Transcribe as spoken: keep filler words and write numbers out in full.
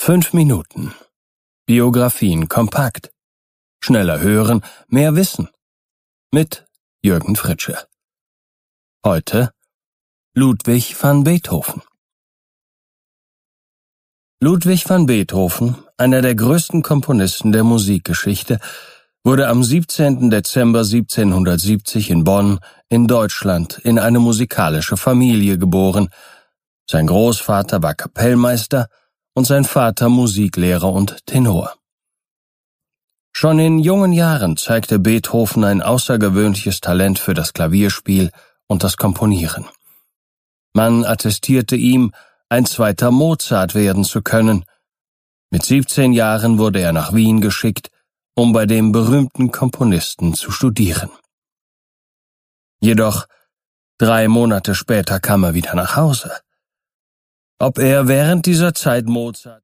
Fünf Minuten. Biografien kompakt. Schneller hören, mehr wissen. Mit Jürgen Fritsche. Heute Ludwig van Beethoven. Ludwig van Beethoven, einer der größten Komponisten der Musikgeschichte, wurde am siebzehnten Dezember siebzehnhundertsiebzig in Bonn in Deutschland in eine musikalische Familie geboren. Sein Großvater war Kapellmeister und sein Vater Musiklehrer und Tenor. Schon in jungen Jahren zeigte Beethoven ein außergewöhnliches Talent für das Klavierspiel und das Komponieren. Man attestierte ihm, ein zweiter Mozart werden zu können. Mit siebzehn Jahren wurde er nach Wien geschickt, um bei dem berühmten Komponisten zu studieren. Jedoch drei Monate später kam er wieder nach Hause. Ob er während dieser Zeit Mozart